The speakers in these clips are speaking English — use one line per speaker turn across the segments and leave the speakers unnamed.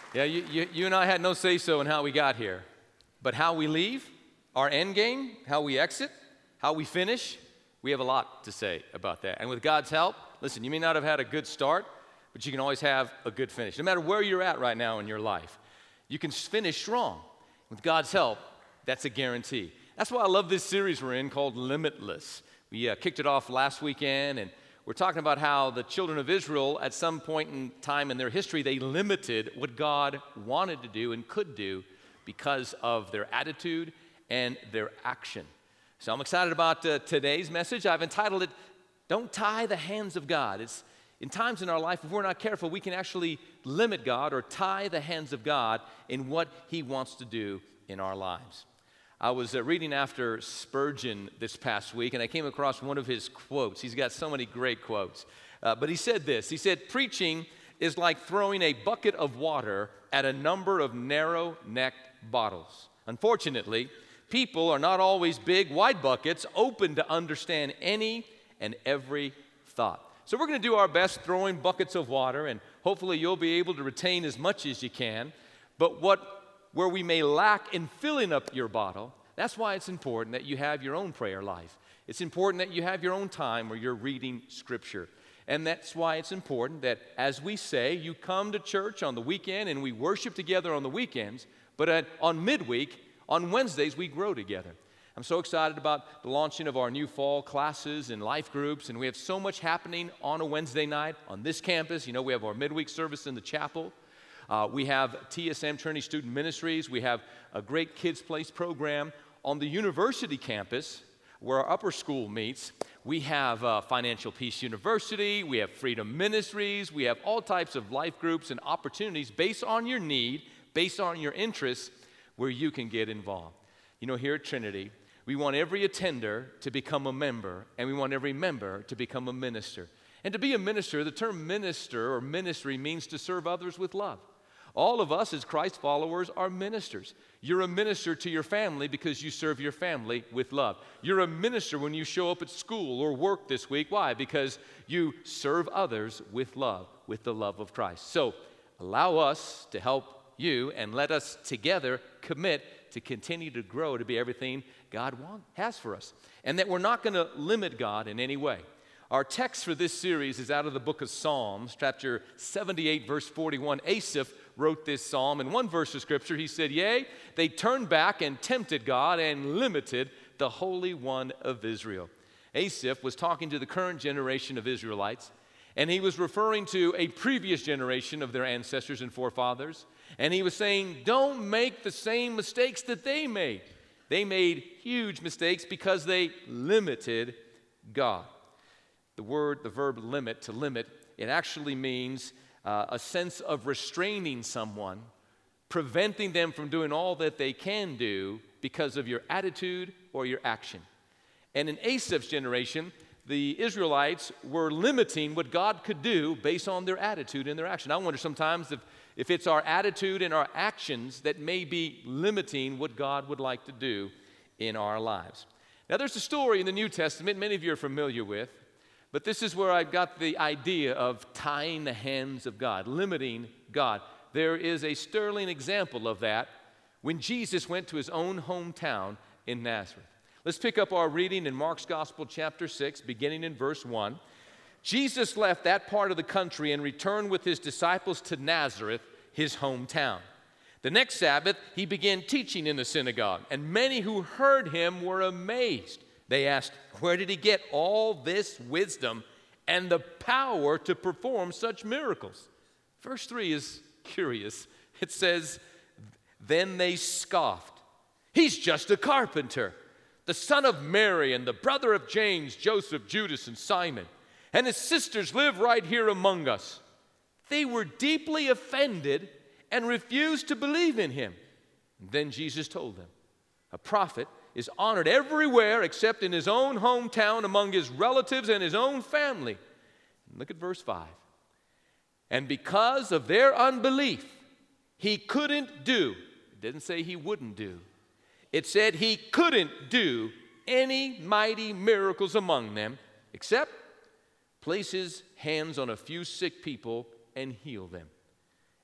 Yeah, you and I had no say-so in how we got here. But how we leave, our end game, how we exit, how we finish, we have a lot to say about that. And with God's help, listen, you may not have had a good start, but you can always have a good finish. No matter where you're at right now in your life, you can finish strong. With God's help, that's a guarantee. That's why I love this series we're in called Limitless. We kicked it off last weekend, and we're talking about how the children of Israel, at some point in time in their history, they limited what God wanted to do and could do because of their attitude and their action. So I'm excited about today's message. I've entitled it, Don't Tie the Hands of God. It's in times in our life, if we're not careful, we can actually limit God or tie the hands of God in what He wants to do in our lives. I was reading after Spurgeon this past week, and I came across one of his quotes. He's got so many great quotes. But he said this. He said, preaching is like throwing a bucket of water at a number of narrow-necked bottles. Unfortunately, people are not always big, wide buckets, open to understand any and every thought. So we're going to do our best throwing buckets of water, and hopefully you'll be able to retain as much as you can. But where we may lack in filling up your bottle, that's why it's important that you have your own prayer life. It's important that you have your own time where you're reading Scripture. And that's why it's important that, as we say, you come to church on the weekend and we worship together on the weekends, but on midweek, on Wednesdays, we grow together. I'm so excited about the launching of our new fall classes and life groups, and we have so much happening on a Wednesday night on this campus. You know, we have our midweek service in the chapel. We have TSM, Trinity Student Ministries. We have a great Kids Place program. On the university campus, where our upper school meets, we have Financial Peace University. We have Freedom Ministries. We have all types of life groups and opportunities based on your need, based on your interests, where you can get involved. You know, here at Trinity, we want every attender to become a member, and we want every member to become a minister. And to be a minister, the term minister or ministry means to serve others with love. All of us as Christ followers are ministers. You're a minister to your family because you serve your family with love. You're a minister when you show up at school or work this week. Why? Because you serve others with love, with the love of Christ. So allow us to help you and let us together commit to continue to grow to be everything God has for us. And that we're not going to limit God in any way. Our text for this series is out of the book of Psalms, chapter 78, verse 41. Asaph wrote this psalm. In one verse of Scripture, he said, Yea, they turned back and tempted God and limited the Holy One of Israel. Asaph was talking to the current generation of Israelites, and he was referring to a previous generation of their ancestors and forefathers. And he was saying, don't make the same mistakes that they made. They made huge mistakes because they limited God. The verb limit, to limit, it actually means a sense of restraining someone, preventing them from doing all that they can do because of your attitude or your action. And in Asaph's generation, the Israelites were limiting what God could do based on their attitude and their action. I wonder sometimes if it's our attitude and our actions that may be limiting what God would like to do in our lives. Now, there's a story in the New Testament many of you are familiar with, but this is where I got the idea of tying the hands of God, limiting God. There is a sterling example of that when Jesus went to his own hometown in Nazareth. Let's pick up our reading in Mark's Gospel, chapter 6, beginning in verse 1. Jesus left that part of the country and returned with his disciples to Nazareth, his hometown. The next Sabbath, he began teaching in the synagogue, and many who heard him were amazed. They asked, where did he get all this wisdom and the power to perform such miracles? Verse 3 is curious. It says, then they scoffed. He's just a carpenter, the son of Mary and the brother of James, Joseph, Judas, and Simon. And his sisters live right here among us. They were deeply offended and refused to believe in him. And then Jesus told them, a prophet is honored everywhere except in his own hometown, among his relatives and his own family. And look at verse 5. And because of their unbelief, he couldn't do, it didn't say he wouldn't do, it said he couldn't do any mighty miracles among them except place his hands on a few sick people and heal them.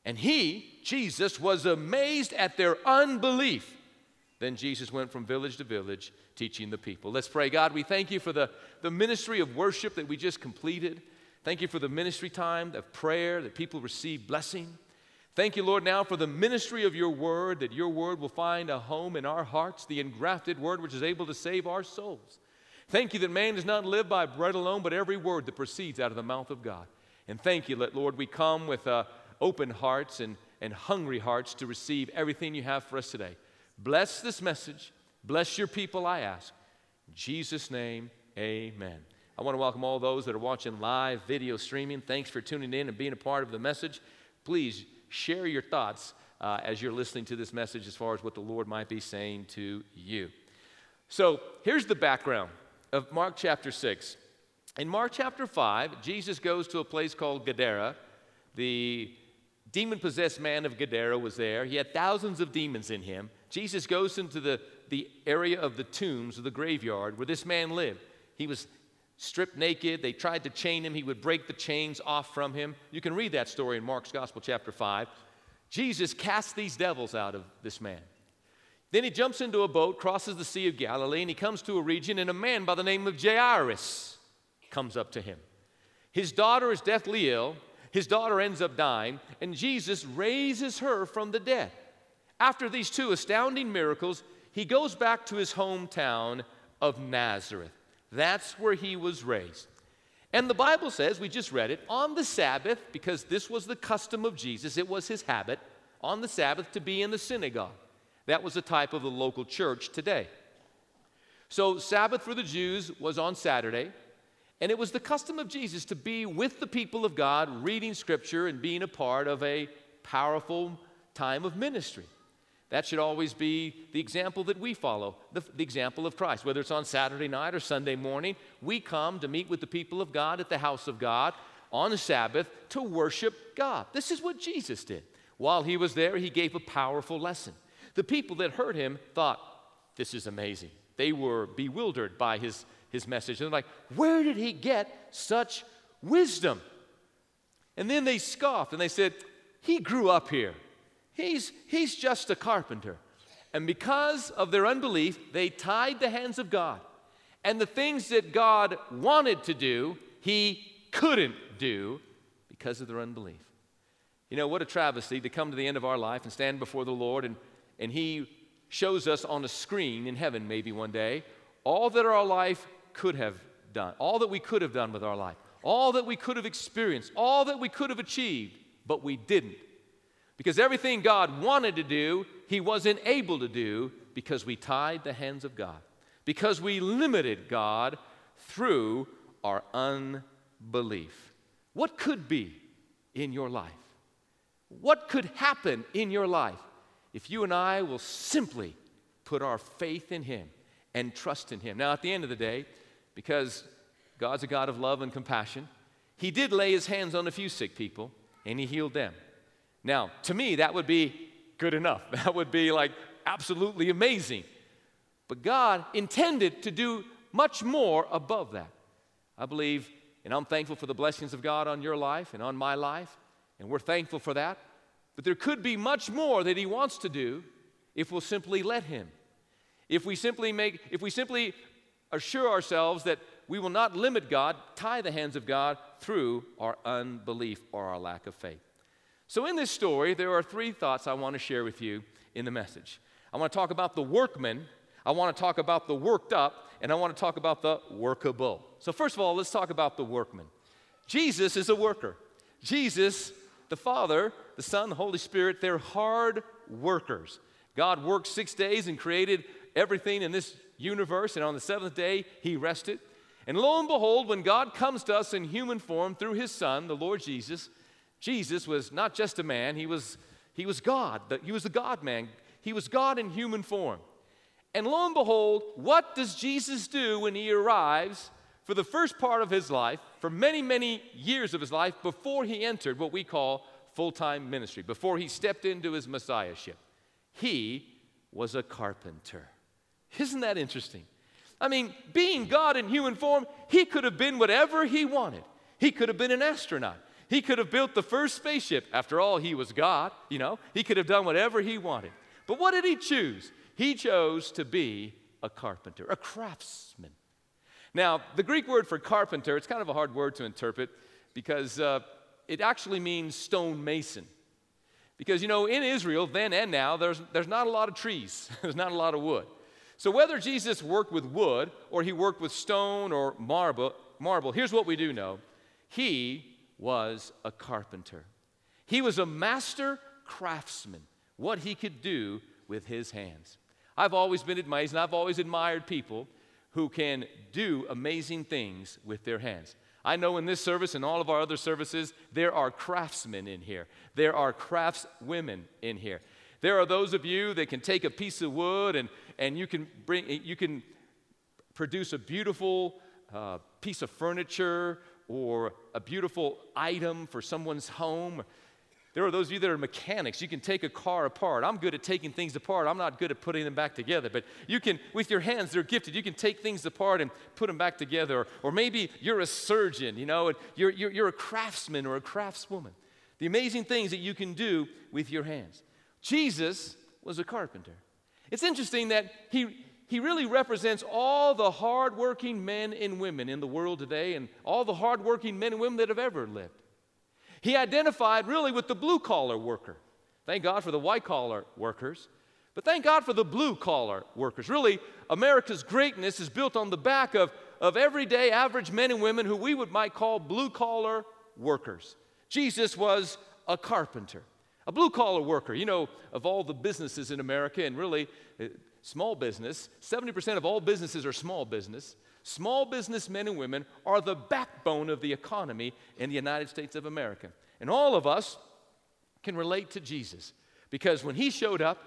And he, Jesus, was amazed at their unbelief. Then Jesus went from village to village teaching the people. Let's pray. God, we thank you for the ministry of worship that we just completed. Thank you for the ministry time of prayer that people receive blessing. Thank you, Lord, now for the ministry of your word, that your word will find a home in our hearts, the engrafted word which is able to save our souls. Thank you that man does not live by bread alone, but every word that proceeds out of the mouth of God. And thank you that, Lord, we come with open hearts and hungry hearts to receive everything you have for us today. Bless this message. Bless your people, I ask. In Jesus' name, amen. I want to welcome all those that are watching live video streaming. Thanks for tuning in and being a part of the message. Please share your thoughts as you're listening to this message as far as what the Lord might be saying to you. So here's the background of Mark chapter 6. In Mark chapter 5, Jesus goes to a place called Gadara. The demon-possessed man of Gadara was there. He had thousands of demons in him. Jesus goes into the area of the tombs, of the graveyard, where this man lived. He was stripped naked. They tried to chain him. He would break the chains off from him. You can read that story in Mark's Gospel, chapter 5. Jesus casts these devils out of this man. Then he jumps into a boat, crosses the Sea of Galilee, and he comes to a region, and a man by the name of Jairus comes up to him. His daughter is deathly ill. His daughter ends up dying, and Jesus raises her from the dead. After these two astounding miracles, he goes back to his hometown of Nazareth. That's where he was raised. And the Bible says, we just read it, on the Sabbath, because this was the custom of Jesus, it was his habit, on the Sabbath to be in the synagogue. That was a type of the local church today. So Sabbath for the Jews was on Saturday, and it was the custom of Jesus to be with the people of God, reading Scripture and being a part of a powerful time of ministry. That should always be the example that we follow, the example of Christ. Whether it's on Saturday night or Sunday morning, we come to meet with the people of God at the house of God on the Sabbath to worship God. This is what Jesus did. While he was there, he gave a powerful lesson. The people that heard him thought, this is amazing. They were bewildered by his message. And they're like, where did he get such wisdom? And then they scoffed and they said, he grew up here. He's just a carpenter. And because of their unbelief, they tied the hands of God. And the things that God wanted to do, he couldn't do because of their unbelief. You know, what a travesty to come to the end of our life and stand before the Lord and he shows us on a screen in heaven maybe one day all that our life could have done, all that we could have done with our life, all that we could have experienced, all that we could have achieved, but we didn't. Because everything God wanted to do, he wasn't able to do because we tied the hands of God, because we limited God through our unbelief. What could be in your life? What could happen in your life if you and I will simply put our faith in him and trust in him? Now, at the end of the day, because God's a God of love and compassion, he did lay his hands on a few sick people and he healed them. Now, to me, that would be good enough. That would be like absolutely amazing. But God intended to do much more above that. I believe, and I'm thankful for the blessings of God on your life and on my life, and we're thankful for that. But there could be much more that he wants to do if we'll simply let him. If we simply assure ourselves that we will not limit God, tie the hands of God through our unbelief or our lack of faith. So in this story, there are three thoughts I want to share with you in the message. I want to talk about the workman, I want to talk about the worked up, and I want to talk about the workable. So first of all, let's talk about the workman. Jesus is a worker. Jesus, the Father, the Son, the Holy Spirit, they're hard workers. God worked 6 days and created everything in this universe, and on the seventh day, he rested. And lo and behold, when God comes to us in human form through his Son, the Lord Jesus, Jesus was not just a man, he was God. He was the God-man. He was God in human form. And lo and behold, what does Jesus do when he arrives for the first part of his life, for many, many years of his life, before he entered what we call full-time ministry, before he stepped into his messiahship? He was a carpenter. Isn't that interesting? I mean, being God in human form, he could have been whatever he wanted. He could have been an astronaut. He could have built the first spaceship. After all, he was God, you know. He could have done whatever he wanted. But what did he choose? He chose to be a carpenter, a craftsman. Now, the Greek word for carpenter, it's kind of a hard word to interpret because it actually means stone mason. Because, you know, in Israel, then and now, there's not a lot of trees. There's not a lot of wood. So whether Jesus worked with wood or he worked with stone or marble, here's what we do know. He was a carpenter. He was a master craftsman, what he could do with his hands. I've always been amazed, and I've always admired people who can do amazing things with their hands. I know in this service and all of our other services, there are craftsmen in here. There are craftswomen in here. There are those of you that can take a piece of wood and you can produce a beautiful piece of furniture or a beautiful item for someone's home. There are those of you that are mechanics. You can take a car apart. I'm good at taking things apart. I'm not good at putting them back together. But you can, with your hands, they're gifted. You can take things apart and put them back together. Or maybe you're a surgeon, you know, and you're a craftsman or a craftswoman. The amazing things that you can do with your hands. Jesus was a carpenter. It's interesting that he really represents all the hardworking men and women in the world today and all the hardworking men and women that have ever lived. He identified really with the blue-collar worker. Thank God for the white-collar workers, but thank God for the blue-collar workers. Really, America's greatness is built on the back of everyday average men and women who we might call blue-collar workers. Jesus was a carpenter, a blue-collar worker. You know, of all the businesses in America, and really small business, 70% of all businesses are small business. Small business men and women are the backbone of the economy in the United States of America. And all of us can relate to Jesus because when he showed up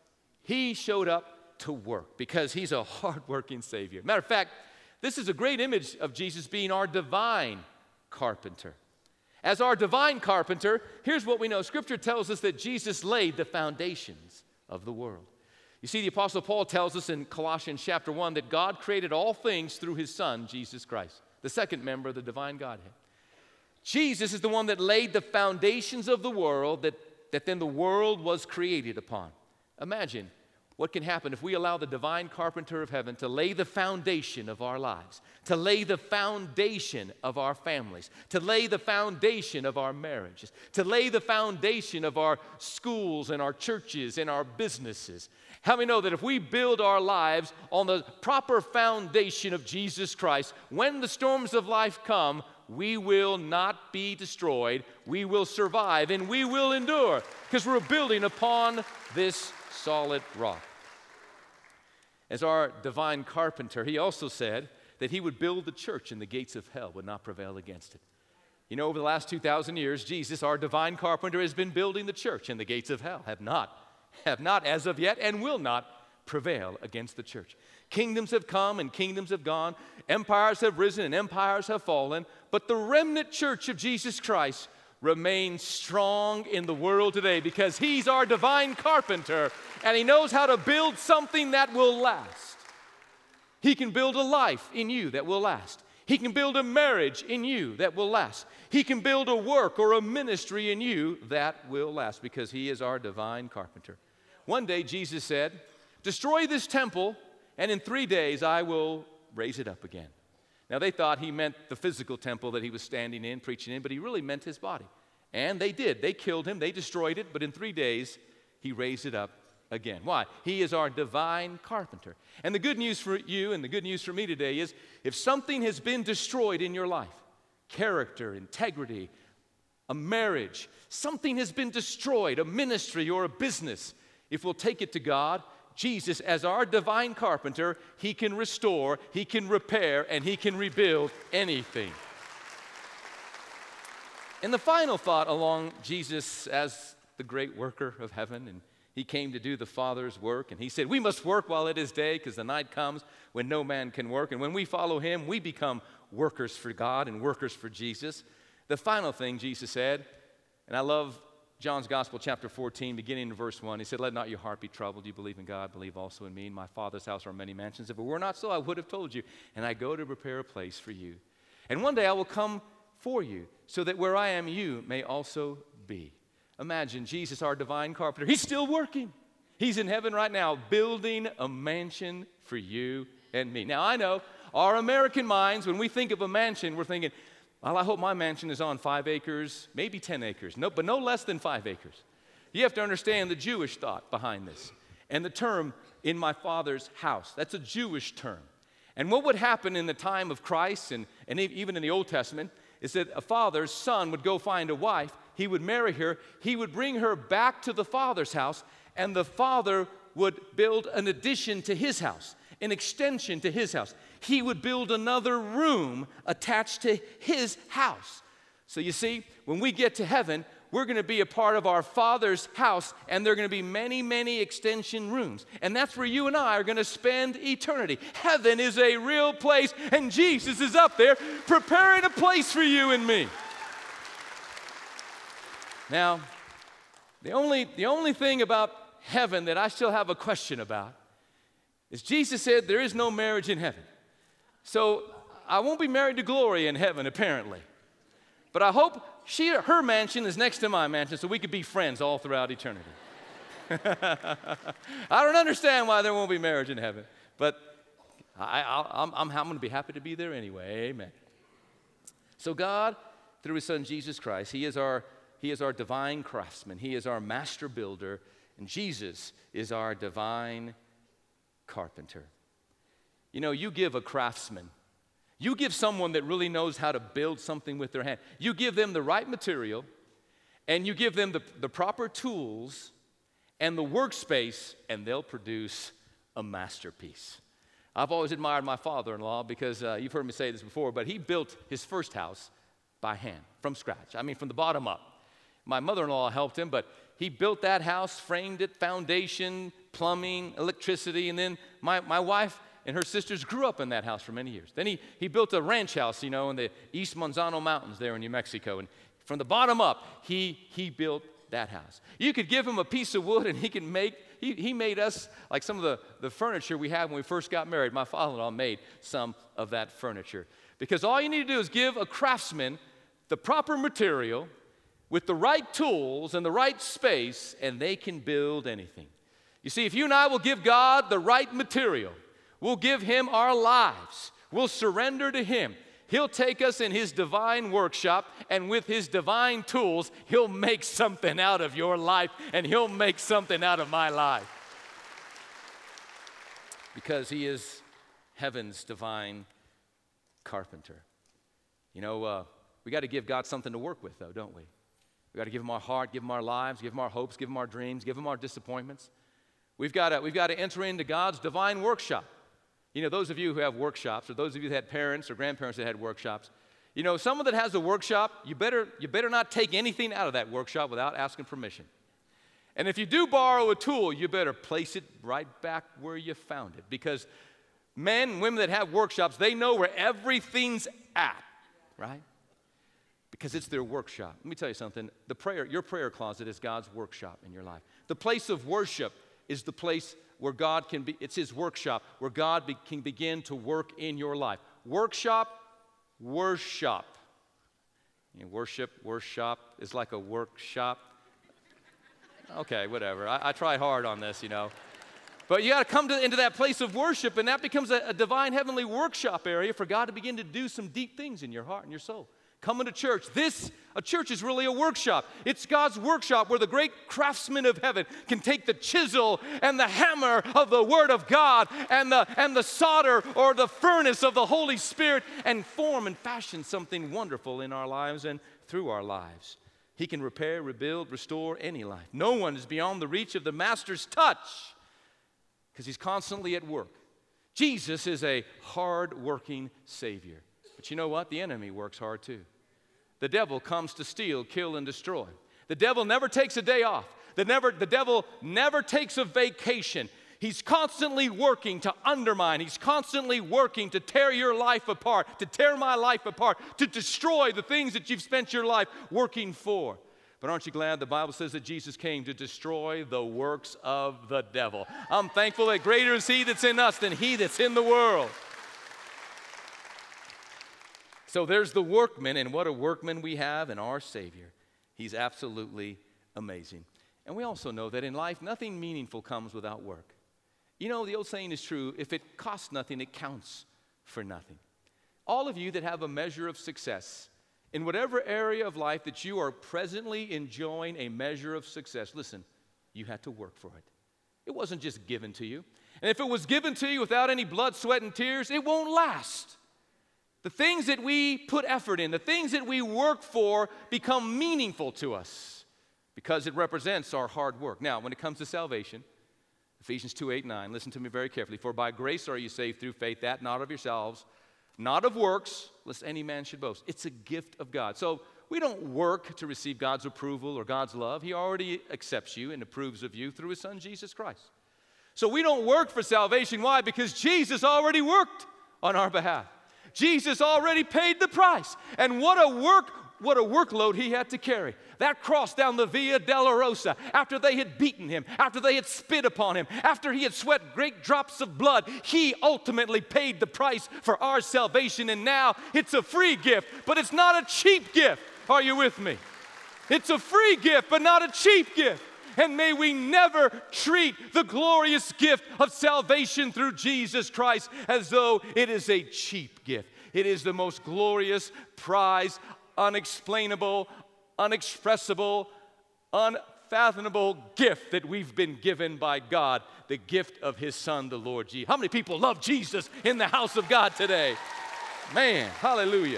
to work because he's a hardworking Savior. Matter of fact, this is a great image of Jesus being our divine carpenter. As our divine carpenter, here's what we know. Scripture tells us that Jesus laid the foundations of the world. You see, the Apostle Paul tells us in Colossians chapter 1 that God created all things through his Son, Jesus Christ, the second member of the divine Godhead. Jesus is the one that laid the foundations of the world that then the world was created upon. Imagine what can happen if we allow the divine carpenter of heaven to lay the foundation of our lives, to lay the foundation of our families, to lay the foundation of our marriages, to lay the foundation of our schools and our churches and our businesses. How many know that if we build our lives on the proper foundation of Jesus Christ, when the storms of life come, we will not be destroyed, we will survive, and we will endure because we're building upon this solid rock. As our divine carpenter, he also said that he would build the church and the gates of hell would not prevail against it. You know, over the last 2,000 years, Jesus, our divine carpenter, has been building the church and the gates of hell have not as of yet and will not prevail against the church. Kingdoms have come and kingdoms have gone. Empires have risen and empires have fallen. But the remnant church of Jesus Christ remains strong in the world today because he's our divine carpenter and he knows how to build something that will last. He can build a life in you that will last. He can build a marriage in you that will last. He can build a work or a ministry in you that will last because he is our divine carpenter. One day Jesus said, "Destroy this temple and in 3 days I will raise it up again." Now they thought he meant the physical temple that he was standing in, preaching in, but he really meant his body. And they did. They killed him. They destroyed it. But in 3 days, he raised it up again. Why? He is our divine carpenter. And the good news for you and the good news for me today is if something has been destroyed in your life, character, integrity, a marriage, something has been destroyed, a ministry or a business, if we'll take it to God, Jesus, as our divine carpenter, he can restore, he can repair, and he can rebuild anything. And the final thought along Jesus as the great worker of heaven, and he came to do the Father's work, and he said, we must work while it is day, because the night comes when no man can work. And when we follow him, we become workers for God and workers for Jesus. The final thing Jesus said, and I love John's Gospel, chapter 14, beginning in verse 1, he said, let not your heart be troubled. You believe in God, believe also in me. In my Father's house are many mansions. If it were not so, I would have told you. And I go to prepare a place for you. And one day I will come for you, so that where I am, you may also be. Imagine Jesus, our divine carpenter. He's still working. He's in heaven right now, building a mansion for you and me. Now, I know our American minds, when we think of a mansion, we're thinking, well, I hope my mansion is on 5 acres, maybe 10 acres, but no less than 5 acres. You have to understand the Jewish thought behind this. And the term, in my Father's house, that's a Jewish term. And what would happen in the time of Christ and even in the Old Testament is that a father's son would go find a wife, he would marry her, he would bring her back to the father's house, and the father would build an addition to his house, an extension to his house. He would build another room attached to his house. So you see, when we get to heaven, we're going to be a part of our Father's house, and there are going to be many, many extension rooms. And that's where you and I are going to spend eternity. Heaven is a real place, and Jesus is up there preparing a place for you and me. Now, the only thing about heaven that I still have a question about is Jesus said there is no marriage in heaven. So I won't be married to Gloria in heaven, apparently. But I hope her mansion is next to my mansion so we could be friends all throughout eternity. I don't understand why there won't be marriage in heaven, but I'm going to be happy to be there anyway. Amen. So God, through His Son Jesus Christ, He is our divine craftsman. He is our master builder, and Jesus is our divine carpenter. You know, you give a craftsman, you give someone that really knows how to build something with their hand, you give them the right material, and you give them the proper tools and the workspace, and they'll produce a masterpiece. I've always admired my father-in-law because you've heard me say this before, but he built his first house by hand, from scratch. I mean, from the bottom up. My mother-in-law helped him, but he built that house, framed it, foundation, plumbing, electricity, and then my wife and her sisters grew up in that house for many years. Then he built a ranch house, you know, in the East Manzano Mountains there in New Mexico, and from the bottom up, he built that house. You could give him a piece of wood, and he made us, like some of the furniture we had when we first got married. My father-in-law made some of that furniture. Because all you need to do is give a craftsman the proper material with the right tools and the right space, and they can build anything. You see, if you and I will give God the right material, we'll give Him our lives, we'll surrender to Him, He'll take us in His divine workshop, and with His divine tools, He'll make something out of your life, and He'll make something out of my life. Because He is heaven's divine carpenter. You know, we got to give God something to work with, though, don't we? We got to give Him our heart, give Him our lives, give Him our hopes, give Him our dreams, give Him our disappointments. We've got to enter into God's divine workshop. You know, those of you who have workshops, or those of you that had parents or grandparents that had workshops, you know, someone that has a workshop, you better not take anything out of that workshop without asking permission. And if you do borrow a tool, you better place it right back where you found it. Because men and women that have workshops, they know where everything's at, right? Because it's their workshop. Let me tell you something. Your prayer closet is God's workshop in your life. The place of worship is the place where God can be, it's His workshop, where God can begin to work in your life. Workshop. You know, worship is like a workshop. Okay, whatever. I tried hard on this, you know. But you got to come into that place of worship, and that becomes a divine heavenly workshop area for God to begin to do some deep things in your heart and your soul. Coming to church. A church is really a workshop. It's God's workshop where the great craftsman of heaven can take the chisel and the hammer of the Word of God and the solder or the furnace of the Holy Spirit and form and fashion something wonderful in our lives and through our lives. He can repair, rebuild, restore any life. No one is beyond the reach of the Master's touch because He's constantly at work. Jesus is a hard-working Savior. But you know what? The enemy works hard too. The devil comes to steal, kill, and destroy. The devil never takes a day off. The devil never takes a vacation. He's constantly working to undermine. He's constantly working to tear your life apart, to tear my life apart, to destroy the things that you've spent your life working for. But aren't you glad the Bible says that Jesus came to destroy the works of the devil? I'm thankful that greater is He that's in us than he that's in the world. So there's the workman, and what a workman we have in our Savior. He's absolutely amazing. And we also know that in life, nothing meaningful comes without work. You know, the old saying is true, if it costs nothing, it counts for nothing. All of you that have a measure of success, in whatever area of life that you are presently enjoying a measure of success, listen, you had to work for it. It wasn't just given to you. And if it was given to you without any blood, sweat, and tears, it won't last. The things that we put effort in, the things that we work for become meaningful to us because it represents our hard work. Now, when it comes to salvation, Ephesians 2:8-9, listen to me very carefully. For by grace are you saved through faith, that not of yourselves, not of works, lest any man should boast. It's a gift of God. So we don't work to receive God's approval or God's love. He already accepts you and approves of you through His Son, Jesus Christ. So we don't work for salvation. Why? Because Jesus already worked on our behalf. Jesus already paid the price. And what a workload He had to carry. That cross down the Via Dolorosa, after they had beaten Him, after they had spit upon Him, after He had sweat great drops of blood, He ultimately paid the price for our salvation. And now it's a free gift, but it's not a cheap gift. Are you with me? It's a free gift, but not a cheap gift. And may we never treat the glorious gift of salvation through Jesus Christ as though it is a cheap gift. It is the most glorious, prized, unexplainable, unexpressible, unfathomable gift that we've been given by God, the gift of His Son, the Lord Jesus. How many people love Jesus in the house of God today? Man, hallelujah.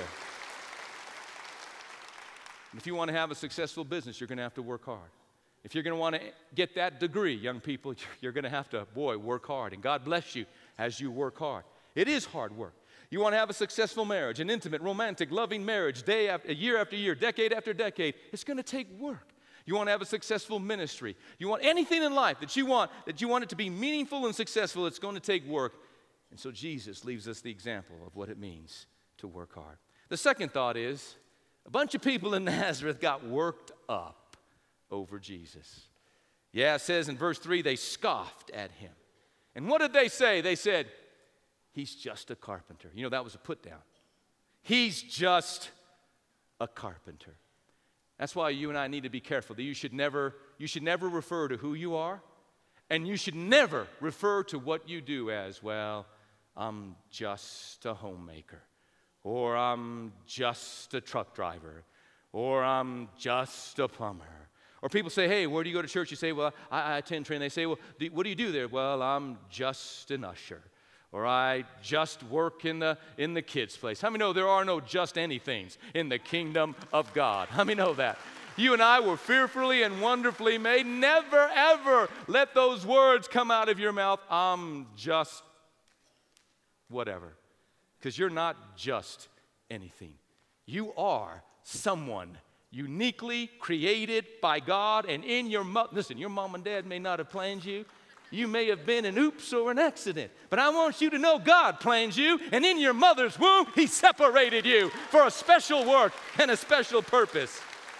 And if you want to have a successful business, you're going to have to work hard. If you're going to want to get that degree, young people, you're going to have to, work hard. And God bless you as you work hard. It is hard work. You want to have a successful marriage, an intimate, romantic, loving marriage, year after year, decade after decade. It's going to take work. You want to have a successful ministry. You want anything in life that you want it to be meaningful and successful, it's going to take work. And so Jesus leaves us the example of what it means to work hard. The second thought is, a bunch of people in Nazareth got worked up over Jesus. Yeah, it says in verse 3, they scoffed at Him. And what did they say? They said, He's just a carpenter. You know, that was a put down. He's just a carpenter. That's why you and I need to be careful. That you should never refer to who you are, and you should never refer to what you do as, well, I'm just a homemaker, or I'm just a truck driver, or I'm just a plumber. Or people say, hey, where do you go to church? You say, well, I attend training. They say, well, what do you do there? Well, I'm just an usher. Or I just work in the kids' place. How many know there are no just anythings in the kingdom of God? How many know that? You and I were fearfully and wonderfully made. Never, ever let those words come out of your mouth. I'm just whatever. Because you're not just anything. You are someone uniquely created by God, and in your listen, your mom and dad may not have planned you. You may have been an oops or an accident, but I want you to know God planned you, and in your mother's womb, He separated you for a special work and a special purpose.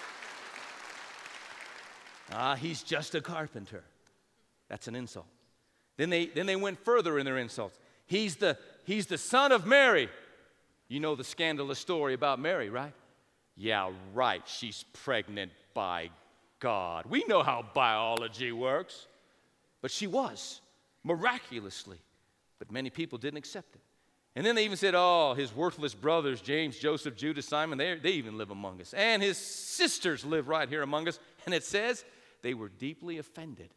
He's just a carpenter. That's an insult. Then they went further in their insults. He's the son of Mary. You know the scandalous story about Mary, right? Yeah, right. She's pregnant by God. We know how biology works. But she was, miraculously. But many people didn't accept it. And then they even said, oh, his worthless brothers, James, Joseph, Judas, Simon, they even live among us. And his sisters live right here among us. And it says they were deeply offended,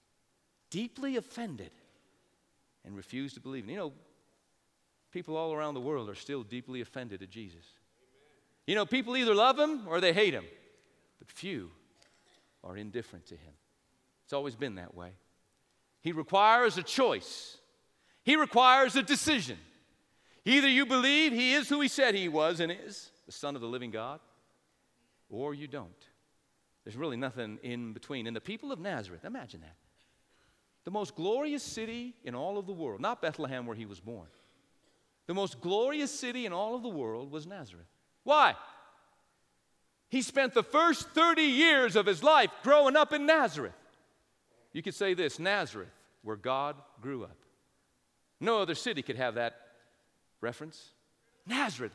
and refused to believe. And you know, people all around the world are still deeply offended at Jesus. You know, people either love Him or they hate Him, but few are indifferent to Him. It's always been that way. He requires a choice. He requires a decision. Either you believe He is who He said He was and is, the Son of the living God, or you don't. There's really nothing in between. And the people of Nazareth, imagine that. The most glorious city in all of the world, not Bethlehem where He was born. The most glorious city in all of the world was Nazareth. Why? He spent the first 30 years of His life growing up in Nazareth. You could say this, Nazareth, where God grew up. No other city could have that reference. Nazareth,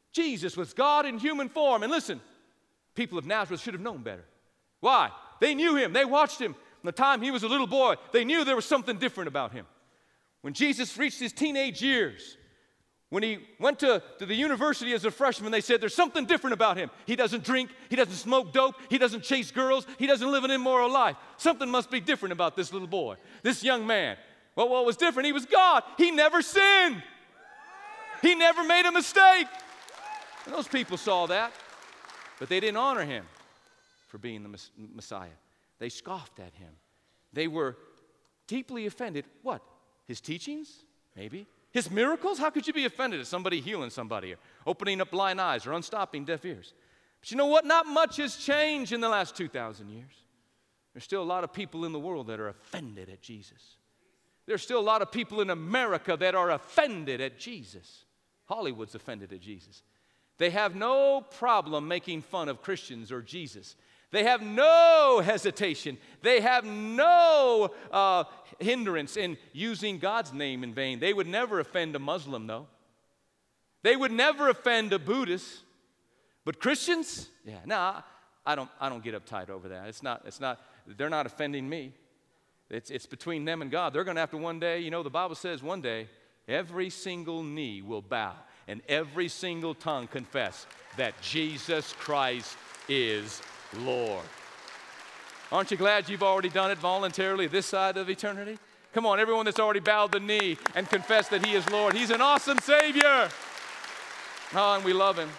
Jesus was God in human form. And listen, people of Nazareth should have known better. Why? They knew him. They watched him. From the time he was a little boy, they knew there was something different about him. When Jesus reached his teenage years, when he went to the university as a freshman, they said there's something different about him. He doesn't drink, he doesn't smoke dope, he doesn't chase girls, he doesn't live an immoral life. Something must be different about this little boy, this young man. Well, what was different? He was God. He never sinned. He never made a mistake. And those people saw that, but they didn't honor him for being the Messiah. They scoffed at him. They were deeply offended. What? His teachings? Maybe. His miracles? How could you be offended at somebody healing somebody or opening up blind eyes or unstopping deaf ears? But you know what? Not much has changed in the last 2,000 years. There's still a lot of people in the world that are offended at Jesus. There's still a lot of people in America that are offended at Jesus. Hollywood's offended at Jesus. They have no problem making fun of Christians or Jesus. They have no hesitation. They have no hindrance in using God's name in vain. They would never offend a Muslim, though. They would never offend a Buddhist. But Christians, yeah, no, I don't get uptight over that. It's not. They're not offending me. It's between them and God. They're going to have to one day, you know, the Bible says one day, every single knee will bow and every single tongue confess that Jesus Christ is Lord. Aren't you glad you've already done it voluntarily this side of eternity? Come on, everyone that's already bowed the knee and confessed that he is Lord. He's an awesome Savior. Oh, and we love him.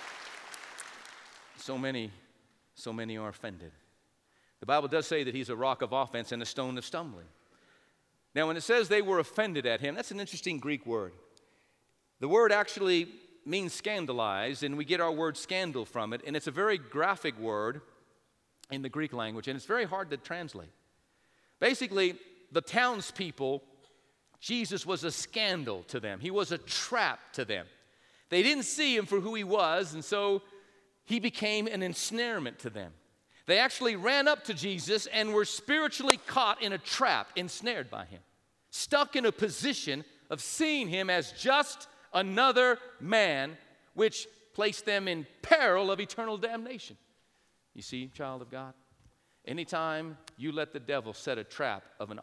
So many are offended. The Bible does say that he's a rock of offense and a stone of stumbling. Now, when it says they were offended at him, that's an interesting Greek word. The word actually means scandalized, and we get our word scandal from it, and it's a very graphic word in the Greek language, and it's very hard to translate. Basically, the townspeople, Jesus was a scandal to them. He was a trap to them. They didn't see him for who he was, and so he became an ensnarement to them. They actually ran up to Jesus and were spiritually caught in a trap, ensnared by him, stuck in a position of seeing him as just another man, which placed them in peril of eternal damnation. You see, child of God, anytime you let the devil set a trap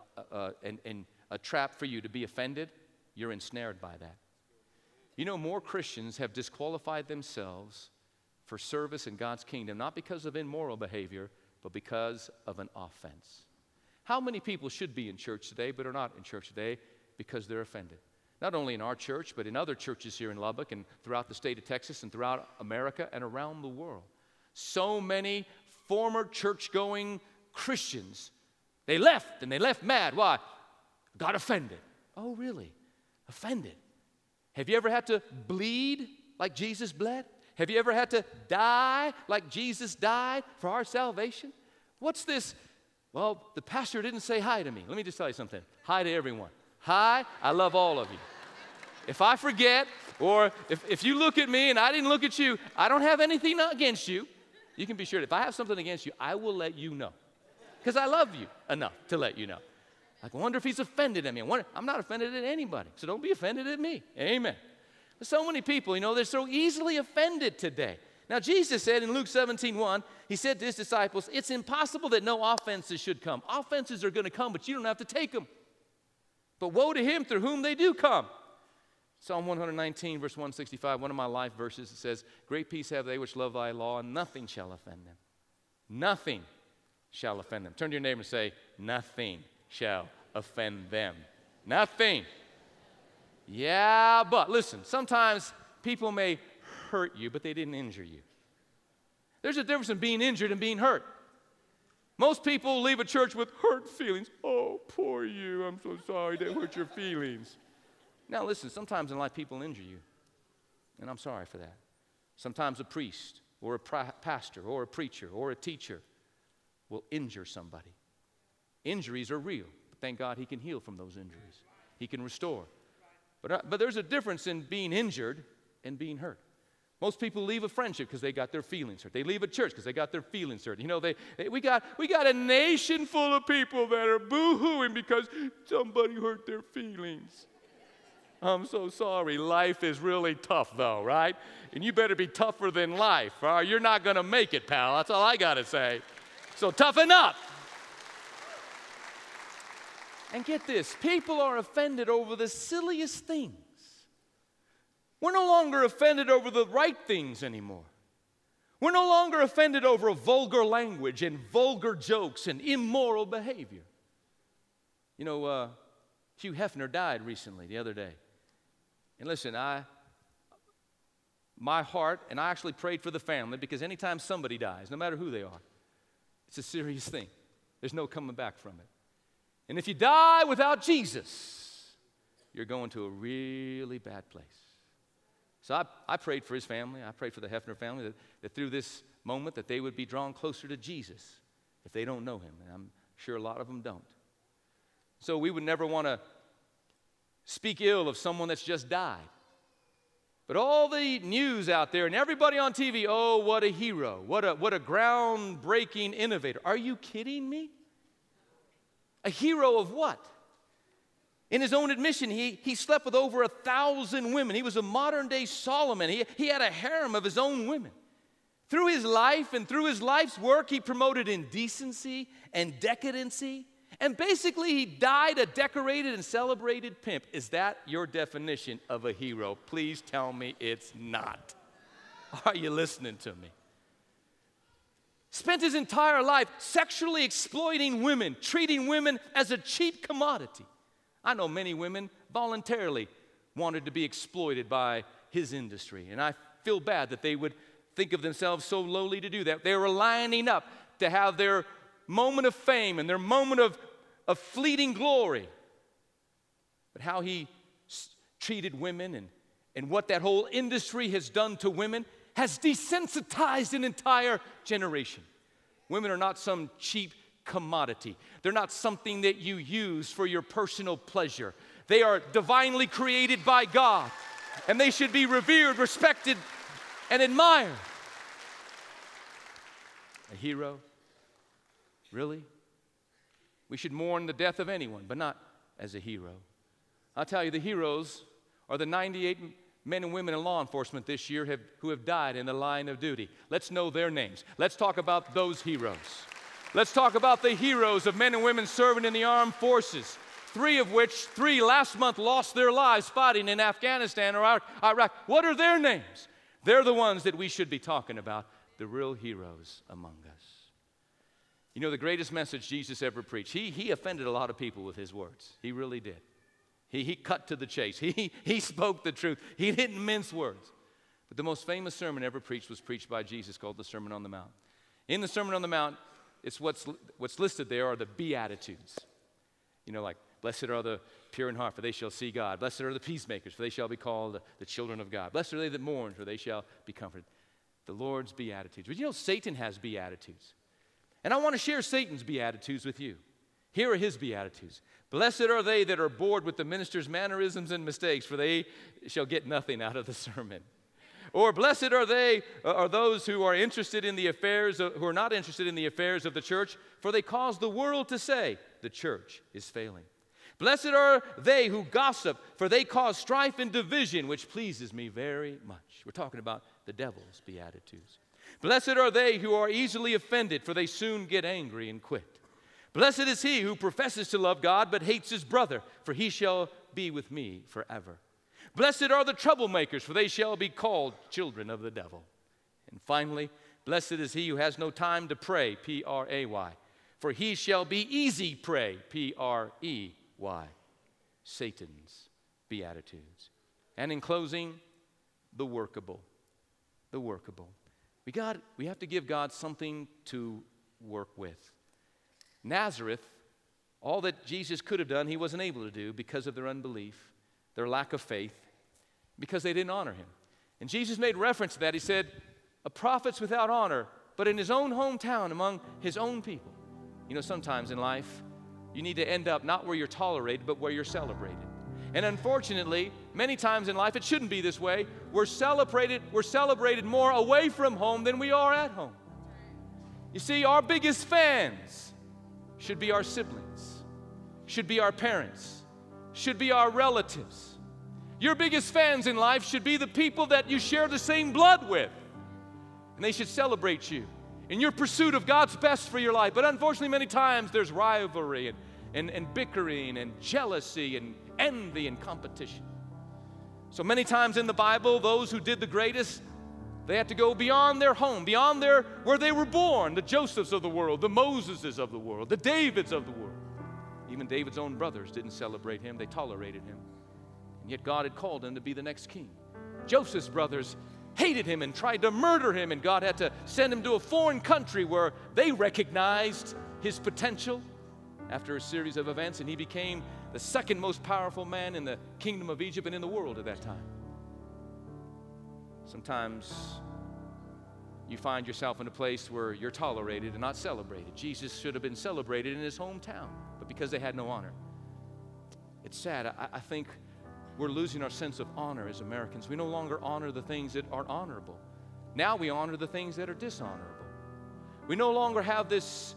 a trap for you to be offended, you're ensnared by that. You know, more Christians have disqualified themselves for service in God's kingdom, not because of immoral behavior, but because of an offense. How many people should be in church today but are not in church today because they're offended? Not only in our church, but in other churches here in Lubbock and throughout the state of Texas and throughout America and around the world. So many former church-going Christians, they left, and they left mad. Why? Got offended. Oh, really? Offended? Have you ever had to bleed like Jesus bled? Have you ever had to die like Jesus died for our salvation? What's this? Well, the pastor didn't say hi to me. Let me just tell you something. Hi to everyone. Hi, I love all of you. If I forget, or if you look at me and I didn't look at you, I don't have anything against you. You can be sure that if I have something against you, I will let you know. Because I love you enough to let you know. I wonder if he's offended at me. I'm not offended at anybody, so don't be offended at me. Amen. So many people, you know, they're so easily offended today. Now, Jesus said in Luke 17:1, he said to his disciples, it's impossible that no offenses should come. Offenses are going to come, but you don't have to take them. But woe to him through whom they do come. Psalm 119, verse 165, one of my life verses, it says, great peace have they which love thy law, and nothing shall offend them. Nothing shall offend them. Turn to your neighbor and say, nothing shall offend them. Nothing. Yeah, but listen, sometimes people may hurt you, but they didn't injure you. There's a difference in being injured and being hurt. Most people leave a church with hurt feelings. Oh, poor you, I'm so sorry they hurt your feelings. Now listen, sometimes in life people injure you, and I'm sorry for that. Sometimes a priest or a pastor or a preacher or a teacher will injure somebody. Injuries are real, but thank God he can heal from those injuries. He can restore. But there's a difference in being injured and being hurt. Most people leave a friendship because they got their feelings hurt. They leave a church because they got their feelings hurt. You know, we got a nation full of people that are boo-hooing because somebody hurt their feelings. I'm so sorry. Life is really tough, though, right? And you better be tougher than life, or you're not going to make it, pal. That's all I got to say. So toughen up. And get this, people are offended over the silliest things. We're no longer offended over the right things anymore. We're no longer offended over vulgar language and vulgar jokes and immoral behavior. You know, Hugh Hefner died recently, the other day. And listen, my heart, and I actually prayed for the family, because anytime somebody dies, no matter who they are, it's a serious thing. There's no coming back from it. And if you die without Jesus, you're going to a really bad place. So I prayed for his family. I prayed for the Hefner family that through this moment that they would be drawn closer to Jesus if they don't know him. And I'm sure a lot of them don't. So we would never want to speak ill of someone that's just died. But all the news out there and everybody on TV, oh, what a hero. What a groundbreaking innovator. Are you kidding me? A hero of what? In his own admission, he slept with over 1,000 women. He was a modern-day Solomon. He had a harem of his own women. Through his life and through his life's work, he promoted indecency and decadency. And basically, he died a decorated and celebrated pimp. Is that your definition of a hero? Please tell me it's not. Are you listening to me? Spent his entire life sexually exploiting women, treating women as a cheap commodity. I know many women voluntarily wanted to be exploited by his industry, and I feel bad that they would think of themselves so lowly to do that. They were lining up to have their moment of fame and their moment of fleeting glory. But how he treated women and what that whole industry has done to women has desensitized an entire generation. Women are not some cheap commodity. They're not something that you use for your personal pleasure. They are divinely created by God, and they should be revered, respected, and admired. A hero? Really? We should mourn the death of anyone, but not as a hero. I'll tell you, the heroes are the 98 men and women in law enforcement this year who have died in the line of duty. Let's know their names. Let's talk about those heroes. Let's talk about the heroes of men and women serving in the armed forces, three last month lost their lives fighting in Afghanistan or Iraq. What are their names? They're the ones that we should be talking about, the real heroes among us. You know, the greatest message Jesus ever preached, he offended a lot of people with his words. He really did. He cut to the chase. He spoke the truth. He didn't mince words. But the most famous sermon ever preached was preached by Jesus, called the Sermon on the Mount. In the Sermon on the Mount, it's what's listed there are the Beatitudes. You know, like, blessed are the pure in heart, for they shall see God. Blessed are the peacemakers, for they shall be called the children of God. Blessed are they that mourn, for they shall be comforted. The Lord's Beatitudes. But you know, Satan has Beatitudes. And I want to share Satan's Beatitudes with you. Here are his Beatitudes. Blessed are they that are bored with the minister's mannerisms and mistakes, for they shall get nothing out of the sermon. Or blessed are those who are interested in the affairs, who are not interested in the affairs of the church, for they cause the world to say the church is failing. Blessed are they who gossip, for they cause strife and division, which pleases me very much. We're talking about the devil's Beatitudes. Blessed are they who are easily offended, for they soon get angry and quit. Blessed is he who professes to love God, but hates his brother, for he shall be with me forever. Blessed are the troublemakers, for they shall be called children of the devil. And finally, blessed is he who has no time to pray, P-R-A-Y, for he shall be easy prey, P-R-E-Y. Satan's Beatitudes. And in closing, the workable. The workable. We have to give God something to work with. Nazareth, all that Jesus could have done, he wasn't able to do because of their unbelief, their lack of faith, because they didn't honor him. And Jesus made reference to that. He said, a prophet's without honor, but in his own hometown, among his own people. You know, sometimes in life, you need to end up not where you're tolerated, but where you're celebrated. And unfortunately, many times in life, it shouldn't be this way. We're celebrated more away from home than we are at home. You see, our biggest fans should be our siblings, should be our parents, should be our relatives. Your biggest fans in life should be the people that you share the same blood with. And they should celebrate you in your pursuit of God's best for your life. But unfortunately, many times there's rivalry and bickering and jealousy and envy and competition. So many times in the Bible, those who did the greatest, they had to go beyond their home, beyond where they were born, the Josephs of the world, the Moseses of the world, the Davids of the world. Even David's own brothers didn't celebrate him, they tolerated him. And yet God had called him to be the next king. Joseph's brothers hated him and tried to murder him, and God had to send him to a foreign country where they recognized his potential after a series of events, and he became the second most powerful man in the kingdom of Egypt and in the world at that time. Sometimes you find yourself in a place where you're tolerated and not celebrated. Jesus should have been celebrated in his hometown, but because they had no honor. It's sad. I think we're losing our sense of honor as Americans. We no longer honor the things that are honorable. Now we honor the things that are dishonorable. We no longer have this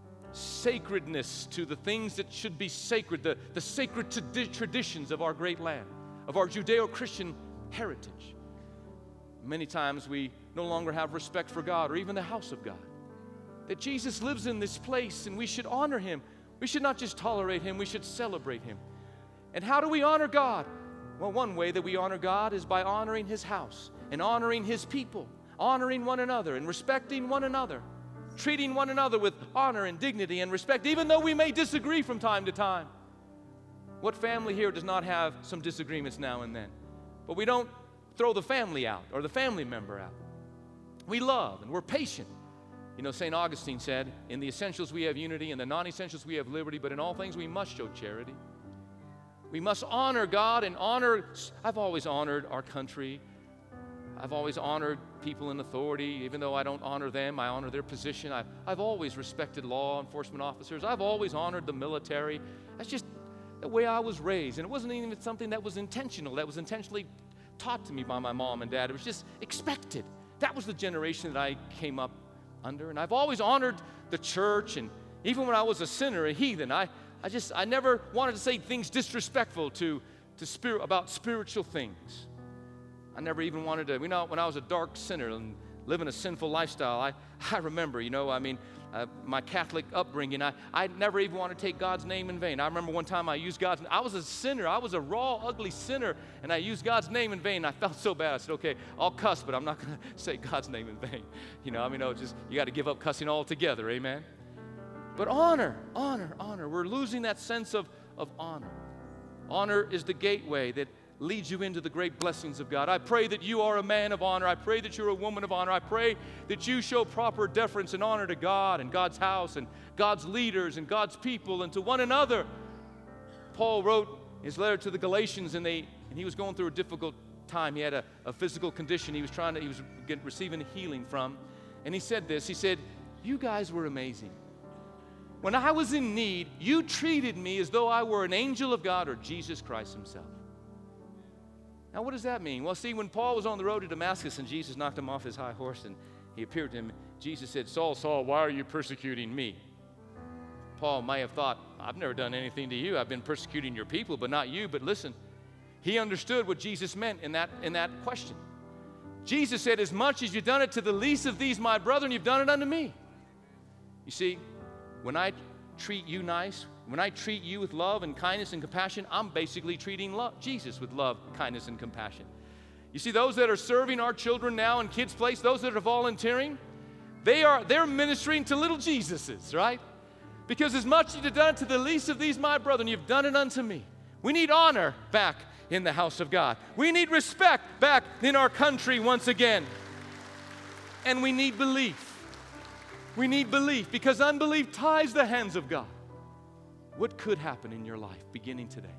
sacredness to the things that should be sacred, the sacred traditions of our great land, of our Judeo-Christian heritage. Many times we no longer have respect for God or even the house of God. That Jesus lives in this place and we should honor him. We should not just tolerate him, we should celebrate him. And how do we honor God? Well, one way that we honor God is by honoring his house and honoring his people, honoring one another and respecting one another, treating one another with honor and dignity and respect, even though we may disagree from time to time. What family here does not have some disagreements now and then? But we don't throw the family out or the family member out. We love and we're patient. You know, St. Augustine said, in the essentials we have unity, in the non-essentials we have liberty, but in all things we must show charity. We must honor God and honor. I've always honored our country. I've always honored people in authority. Even though I don't honor them, I honor their position. I've always respected law enforcement officers. I've always honored the military. That's just the way I was raised. And it wasn't even something that was intentional, that was intentionally taught to me by my mom and dad. It was just expected. That was the generation that I came up under. And I've always honored the church. And even when I was a sinner, a heathen, I never wanted to say things disrespectful about spiritual things. I never even wanted to, when I was a dark sinner and living a sinful lifestyle, I remember, my Catholic upbringing, I never even wanted to take God's name in vain. I remember one time I was a sinner, I was a raw, ugly sinner, and I used God's name in vain. I felt so bad. I said, okay, I'll cuss, but I'm not going to say God's name in vain. You got to give up cussing altogether, amen? But honor. We're losing that sense of honor. Honor is the gateway that leads you into the great blessings of God. I pray that you are a man of honor. I pray that you're a woman of honor. I pray that you show proper deference and honor to God and God's house and God's leaders and God's people and to one another. Paul wrote his letter to the Galatians, and he was going through a difficult time. He had a physical condition he was receiving healing from. And he said this, he said, "You guys were amazing. When I was in need, you treated me as though I were an angel of God or Jesus Christ himself." Now, what does that mean? Well, see, when Paul was on the road to Damascus and Jesus knocked him off his high horse and he appeared to him, Jesus said, "Saul, Saul, why are you persecuting me?" Paul might have thought, "I've never done anything to you. I've been persecuting your people, but not you." But listen, he understood what Jesus meant in that question. Jesus said, "As much as you've done it to the least of these, my brethren, you've done it unto me." You see, when I treat you nice, when I treat you with love and kindness and compassion, I'm basically treating Jesus with love, kindness, and compassion. You see, those that are serving our children now in Kids Place, those that are volunteering, they're ministering to little Jesuses, right? Because as much as you've done to the least of these, my brethren, you've done it unto me. We need honor back in the house of God. We need respect back in our country once again. And we need belief. We need belief, because unbelief ties the hands of God. What could happen in your life beginning today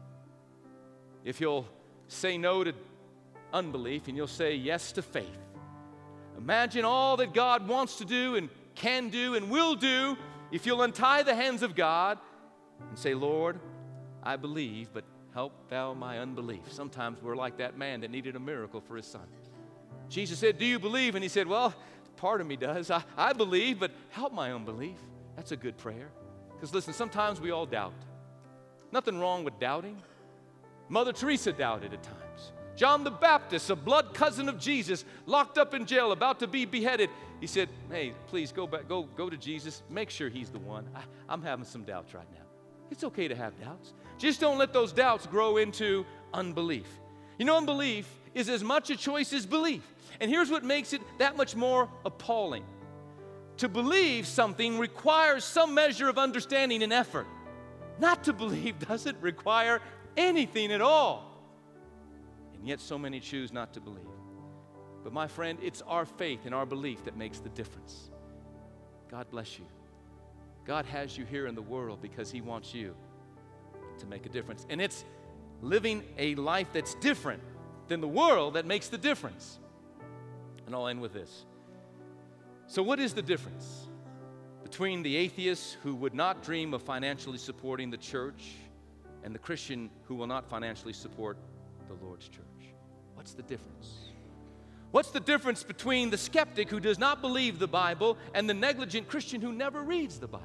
if you'll say no to unbelief and you'll say yes to faith? Imagine all that God wants to do and can do and will do if you'll untie the hands of God and say, "Lord, I believe, but help thou my unbelief." Sometimes we're like that man that needed a miracle for his son. Jesus said, "Do you believe?" And he said, "Well, part of me does. I believe, but help my unbelief." That's a good prayer. Because listen, sometimes we all doubt. Nothing wrong with doubting. Mother Teresa doubted at times. John the Baptist, a blood cousin of Jesus, locked up in jail, about to be beheaded. He said, hey, please go back, go to Jesus. Make sure he's the one. I'm having some doubts right now. It's okay to have doubts. Just don't let those doubts grow into unbelief. You know, unbelief is as much a choice as belief. And here's what makes it that much more appalling. To believe something requires some measure of understanding and effort. Not to believe doesn't require anything at all. And yet so many choose not to believe. But my friend, it's our faith and our belief that makes the difference. God bless you. God has you here in the world because He wants you to make a difference. And it's living a life that's different than the world that makes the difference. And I'll end with this. So what is the difference between the atheist who would not dream of financially supporting the church and the Christian who will not financially support the Lord's church? What's the difference? What's the difference between the skeptic who does not believe the Bible and the negligent Christian who never reads the Bible?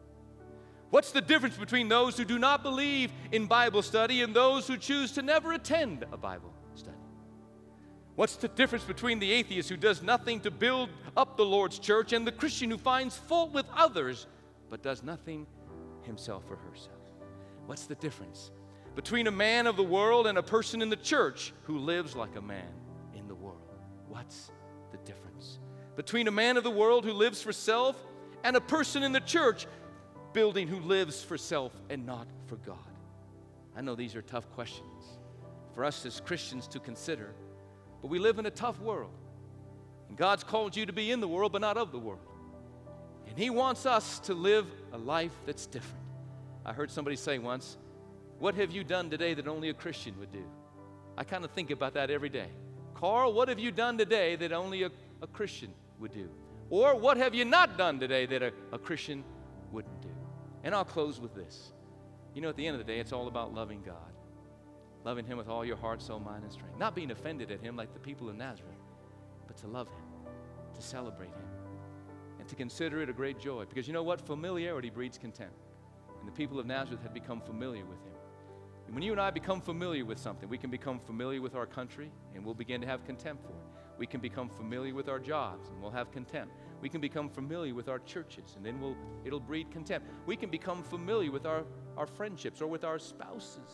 What's the difference between those who do not believe in Bible study and those who choose to never attend a Bible study? What's the difference between the atheist who does nothing to build up the Lord's church and the Christian who finds fault with others but does nothing himself or herself? What's the difference between a man of the world and a person in the church who lives like a man in the world? What's the difference between a man of the world who lives for self and a person in the church building who lives for self and not for God? I know these are tough questions for us as Christians to consider, but we live in a tough world. And God's called you to be in the world, but not of the world. And He wants us to live a life that's different. I heard somebody say once, what have you done today that only a Christian would do? I kind of think about that every day. Carl, what have you done today that only a Christian would do? Or what have you not done today that a Christian wouldn't do? And I'll close with this. You know, at the end of the day, it's all about loving God. Loving Him with all your heart, soul, mind, and strength. Not being offended at Him like the people of Nazareth, but to love Him, to celebrate Him, and to consider it a great joy. Because you know what? Familiarity breeds contempt. And the people of Nazareth had become familiar with Him. And when you and I become familiar with something, we can become familiar with our country, and we'll begin to have contempt for it. We can become familiar with our jobs, and we'll have contempt. We can become familiar with our churches, and then it'll breed contempt. We can become familiar with our friendships or with our spouses.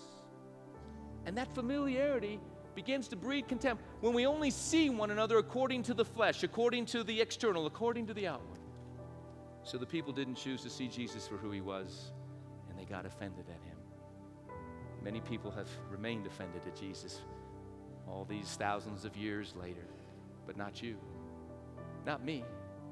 And that familiarity begins to breed contempt when we only see one another according to the flesh, according to the external, according to the outward. So the people didn't choose to see Jesus for who He was, and they got offended at Him. Many people have remained offended at Jesus all these thousands of years later, but not you, not me.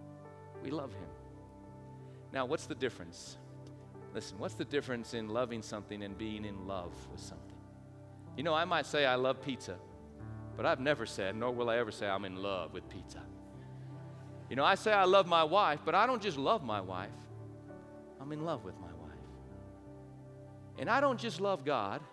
We love Him. Now, what's the difference? Listen, what's the difference in loving something and being in love with something? You know, I might say I love pizza, but I've never said, nor will I ever say, I'm in love with pizza. You know, I say I love my wife, but I don't just love my wife. I'm in love with my wife. And I don't just love God.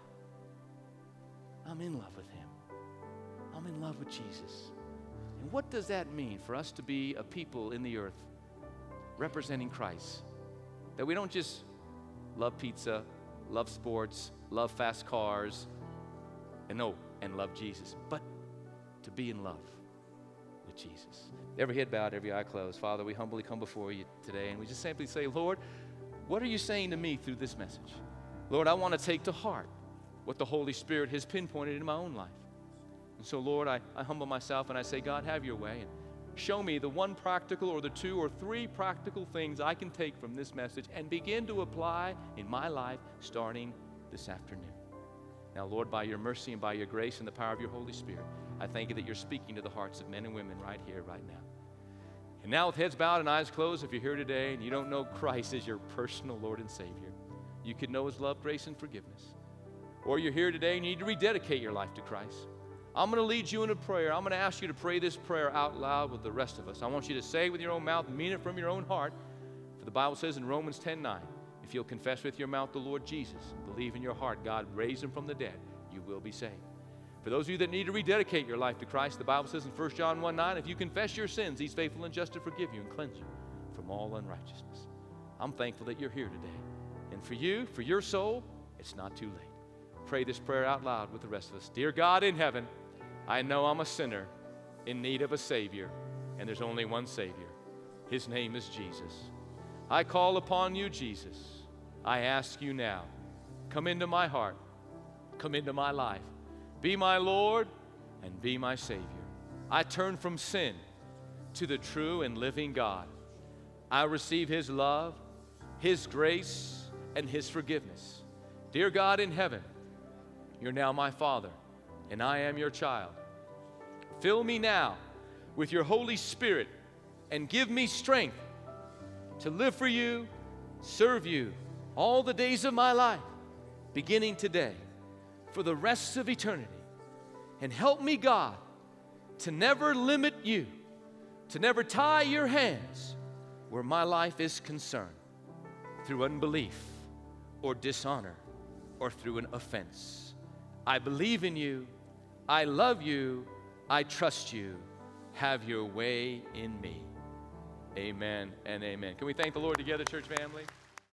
I'm in love with Him. I'm in love with Jesus. And what does that mean for us to be a people in the earth representing Christ? That we don't just love pizza, love sports, love fast cars, and love Jesus, but to be in love with Jesus. Every head bowed, every eye closed. Father, we humbly come before You today, and we just simply say, Lord, what are You saying to me through this message? Lord, I want to take to heart what the Holy Spirit has pinpointed in my own life. And so, Lord, I humble myself and I say, God, have Your way. And show me the one practical or the two or three practical things I can take from this message and begin to apply in my life starting this afternoon. Now, Lord, by Your mercy and by Your grace and the power of Your Holy Spirit, I thank You that You're speaking to the hearts of men and women right here, right now. And now with heads bowed and eyes closed, if you're here today and you don't know Christ as your personal Lord and Savior, you could know His love, grace, and forgiveness. Or you're here today and you need to rededicate your life to Christ. I'm going to lead you in a prayer. I'm going to ask you to pray this prayer out loud with the rest of us. I want you to say it with your own mouth and mean it from your own heart. For the Bible says in Romans 10:9, if you'll confess with your mouth the Lord Jesus and believe in your heart God raised Him from the dead, you will be saved. For those of you that need to rededicate your life to Christ, the Bible says in 1 John 1:9, if you confess your sins, He's faithful and just to forgive you and cleanse you from all unrighteousness. I'm thankful that you're here today. And for you, for your soul, it's not too late. pray this prayer out loud with the rest of us. Dear God in heaven, I know I'm a sinner in need of a Savior, and there's only one Savior. His name is Jesus. I call upon you, Jesus. I ask you now, come into my heart, come into my life. Be my Lord and be my Savior. I turn from sin to the true and living God. I receive His love, His grace, and His forgiveness. Dear God in heaven, you're now my Father, and I am your child. Fill me now with your Holy Spirit and give me strength to live for you, serve you all the days of my life, beginning today, for the rest of eternity. And help me, God, to never limit you, to never tie your hands where my life is concerned, through unbelief or dishonor or through an offense. I believe in you. I love you. I trust you. Have your way in me. Amen and amen. Can we thank the Lord together, church family?